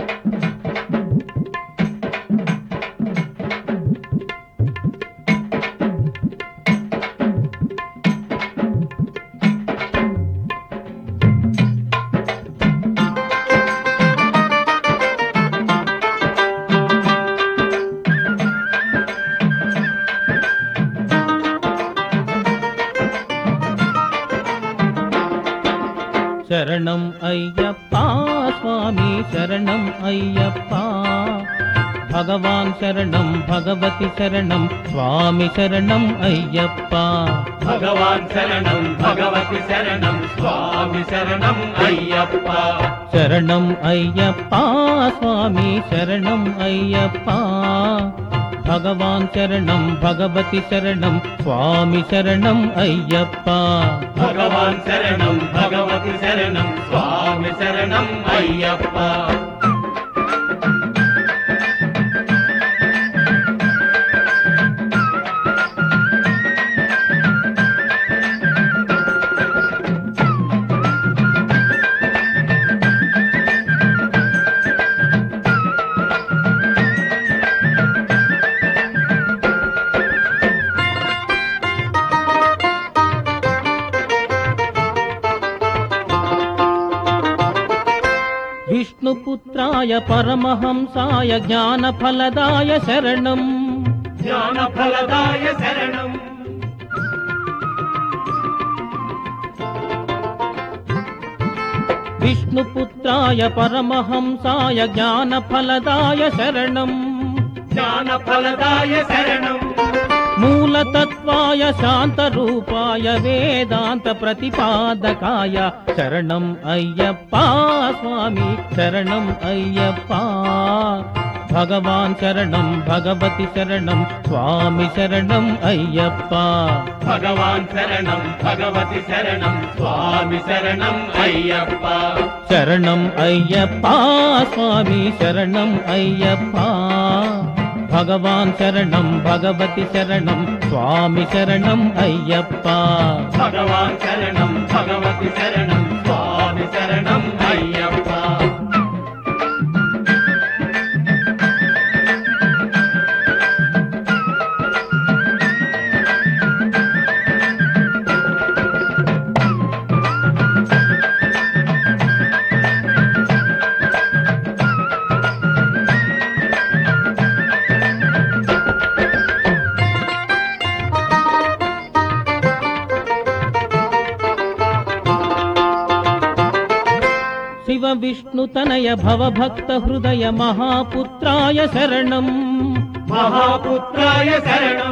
శరణం అయ్యప్ప స్వామి శరణం అయ్యప్ప భగవాన్ శరణం భగవతి శరణం స్వామి శరణం అయ్యప్ప భగవాన్ శరణం భగవతి శరణం స్వామి శరణం అయ్యప్ప శరణం అయ్యప్ప స్వామి శరణం అయ్యప్ప భగవాన్ శరణం భగవతి శరణం స్వామి శరణం అయ్యప్ప భగవాన్ శరణం భగవతి శరణం స్వామి శరణం అయ్యప్ప విష్ణుపుత్రాయ పరమహంసాయ జ్ఞానఫలదాయ శరణం జ్ఞానఫలదాయ శరణం విష్ణుపుత్రాయ పరమహంసాయ జ్ఞానఫలదాయ శరణం జ్ఞానఫలదాయ శరణం మూలతత్వాయ శాంతరూపాయ వేదాంత ప్రతిపాదకాయ శరణం అయ్యప్ప స్వామి శరణం అయ్యప్ప భగవాన్ శరణం భగవతి శరణం స్వామి శరణం అయ్యప్ప భగవాన్ శరణం భగవతి శరణం స్వామి శరణం అయ్యప్ప శరణం అయ్యప్ప స్వామి శరణం అయ్యప్ప భగవాన్ శరణం భగవతి శరణం స్వామి శరణం అయ్యప్ప భగవాన్ శరణం భగవతి శరణం స్వామి శరణం అయ్యప్ప శివ విష్ణు తనయ భవభక్త హృదయ మహాపుత్రాయ శరణం మహాపుత్రాయ శరణం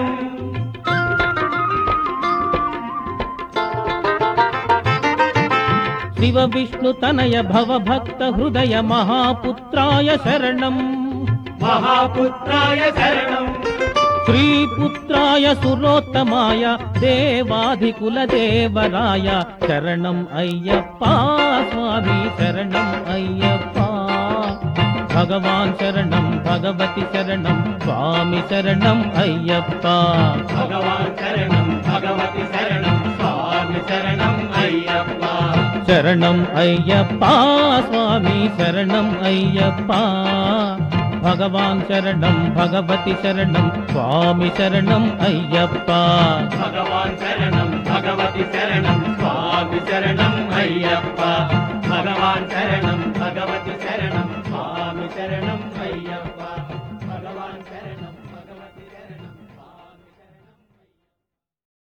శివ విష్ణు తనయ భవభక్త హృదయ మహాపుత్రాయ శరణం మహాపుత్రాయ శరణం శ్రీపుత్రాయ సురోత్తమాయ దేవాధికుల దేవరాయ శరణం అయ్యప్ప స్వామి శరణం అయ్యప్ప భగవాన్ శరణం భగవతి శరణం స్వామి శరణం అయ్యప్ప భగవాన్ శరణం భగవతి శరణం స్వామి శరణం అయ్యప్ప శరణం అయ్యప్ప స్వామి శరణం అయ్యప్ప భగవాన్ శరణం భగవతి శరణం స్వామి శరణం అయ్యప్ప భగవాన్ శరణం భగవతి శరణం స్వామి శరణం